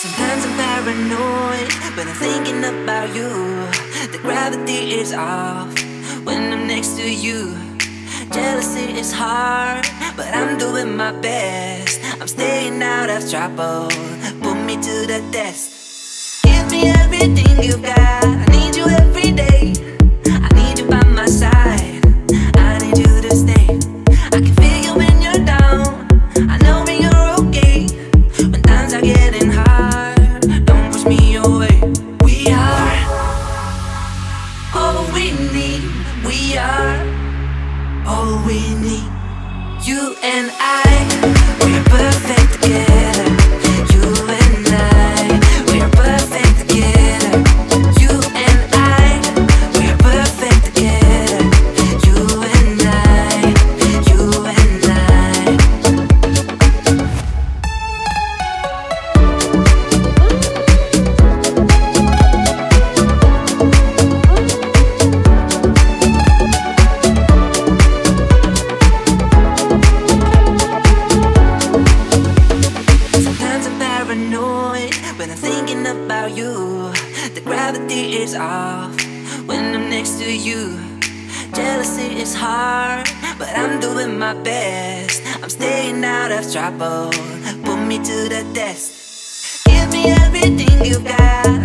Sometimes I'm paranoid when I'm thinking about you. The gravity is off when I'm next to you. Jealousy is hard, but I'm doing my best. I'm staying out of trouble, put me to the test. Give me everything you've got, I need you every day. I need you by my side, I need you to stay. I can feel you when you're down, I know when you're okay. When times are getting hard, don't push me away. We are all we need, we are all we need. You and I, we're perfect together. You and I, we're perfect together. You and I, we're perfect together. You and I, you and I. Sometimes I'm paranoid when I'm thinking about you. The gravity is off when I'm next to you. Jealousy is hard, but I'm doing my best. I'm staying out of trouble, put me to the test. Give me everything you've got,